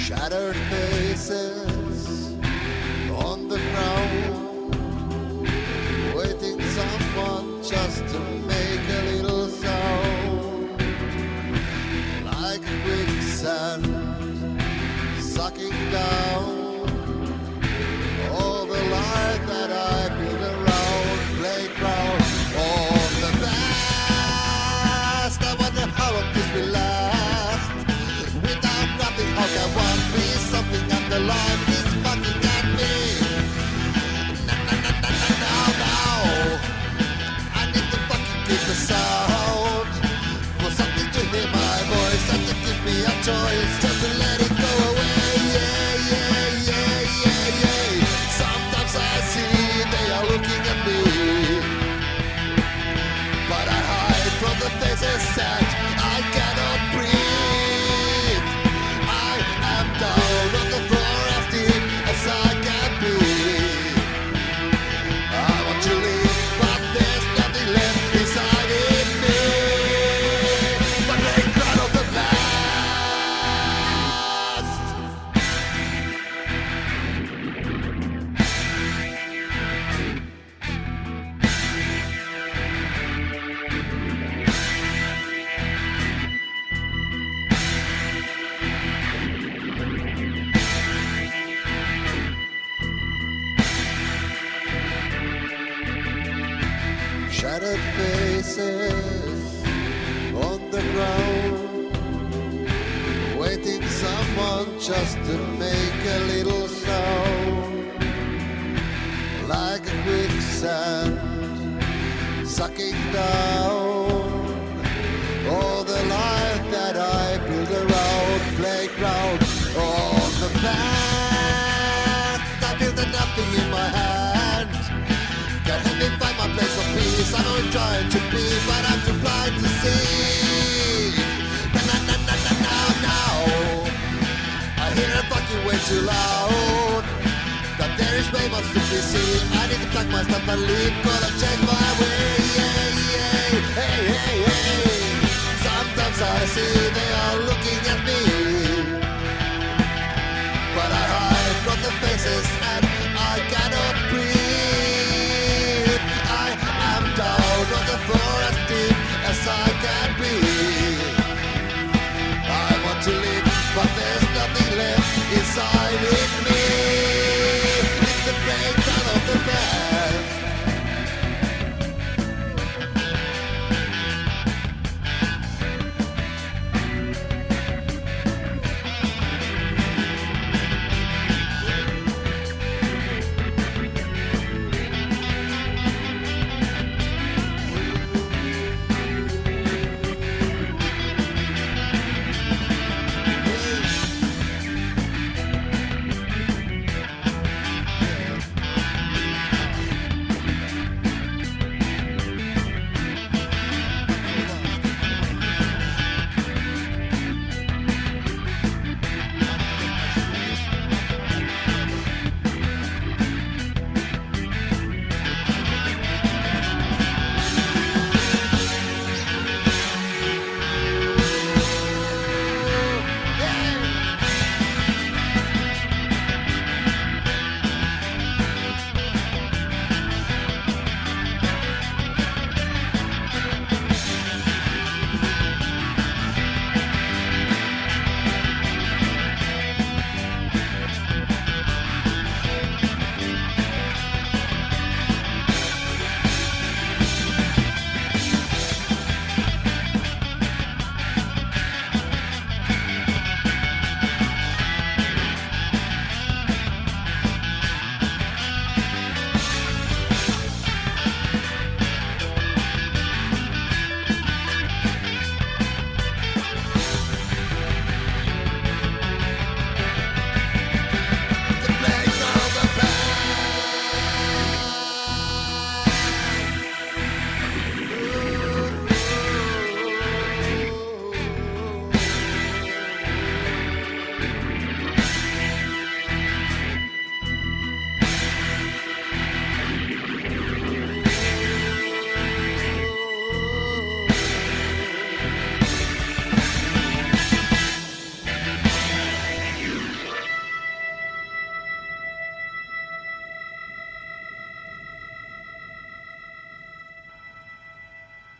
Shattered faces on the ground, waiting someone just to make a little sound. Like quicksand, sucking down all the light that I built around. Playground on the past. I wonder how long this will last. Without nothing, how can one be? Something underlined is fucking at me. Now, I need to fucking keep the sound. For something to hear my voice, something to give me a choice, just to let it go away. Yeah. Sometimes I see they are looking at me, but I hide from the faces that I cannot breathe. I am down on the floor as deep as I can be. I want to leave, but there's nothing left beside in me. But they cry of the past. Shattered faces on the ground, waiting someone just to make a little sound. Like a quicksand, sucking down all the light that I built around. Playground on the past. I feel the nothing in my hand. Can't help me find my place of peace. I know I'm trying to be, but I'm too blind to see. Now I hear it fucking way too loud. That there is way much to be seen. I need to pack my stuff and leave, gonna change my way. Hey. Sometimes I see